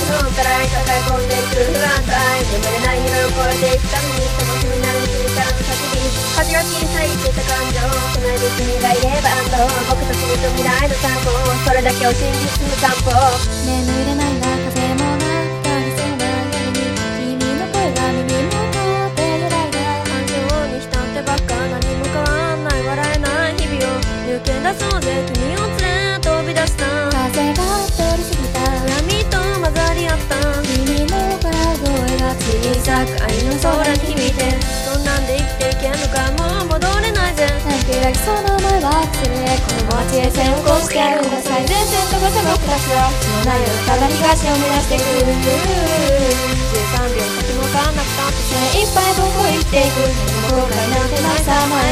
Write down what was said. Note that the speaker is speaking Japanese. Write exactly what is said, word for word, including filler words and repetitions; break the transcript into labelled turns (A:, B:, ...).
A: のたらい抱え込んでいく不安体眠れない夢を越えていくために楽しみなるうちにからの叫び恥が小さいって言った感情備える君がいればと僕たちにと未来の散歩それだけを信じ進む散歩
B: 眠れないんだ風もなったりそうな夜に君の声が耳元で揺らいだ
A: 感情に浸ってばっか何も変わんない笑えない日々を抜け出そうぜ君を連れ飛び出した
B: 風が通り過ぎた
A: 闇と混ざり合った
B: 君の笑い声が
A: 小さく愛の空に響いてそんなんで生きていけんのかもう戻れないぜ
B: なんて泣きそうな思いは忘れこの街へ線を越してやるんだ最前線とごせ僕たちは知らないよただ東を目指してくる
A: じゅうさんびょう先も分かんなくたって
B: 精一杯僕を生きていく後悔なんてないさ前